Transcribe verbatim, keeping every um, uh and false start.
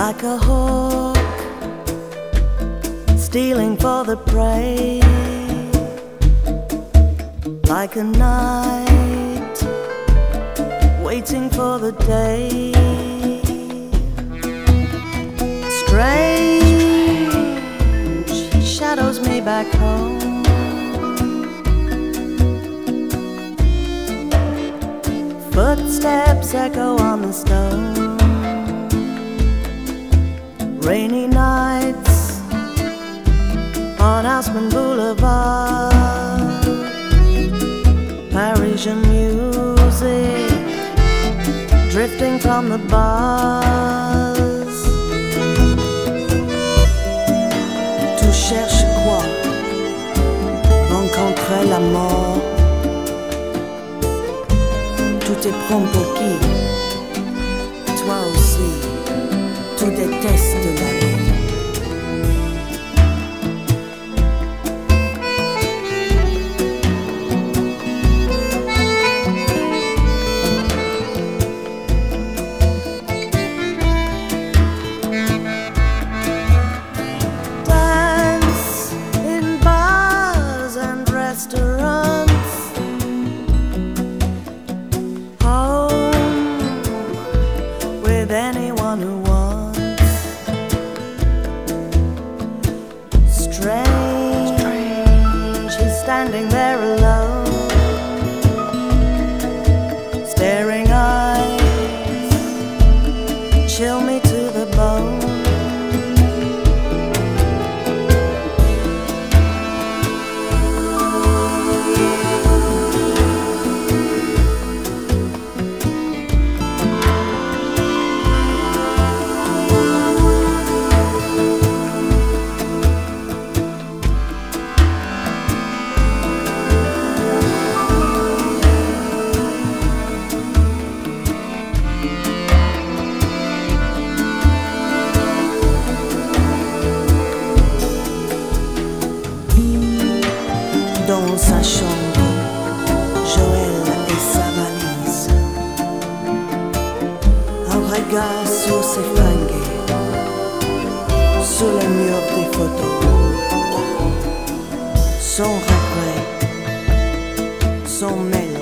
like a hawk stealing for the prey, like a night waiting for the day. Strange shadows me back home. Footsteps echo on the stone. Rainy nights on Haussmann Boulevard. Parisian music drifting from the bars. Tu cherches quoi? Rencontrer la mort. Tout est prompt pour qui? Toi aussi, tu détestes la vie. Dance in bars and restaurants. Anyone who wants. Strange, Strange. He's standing there alone, staring eyes chill me to the bone. Dans sa chambre, Joël et sa valise. Un regard sur ses fringues, sur le mur des photos. Son regret, son mélange.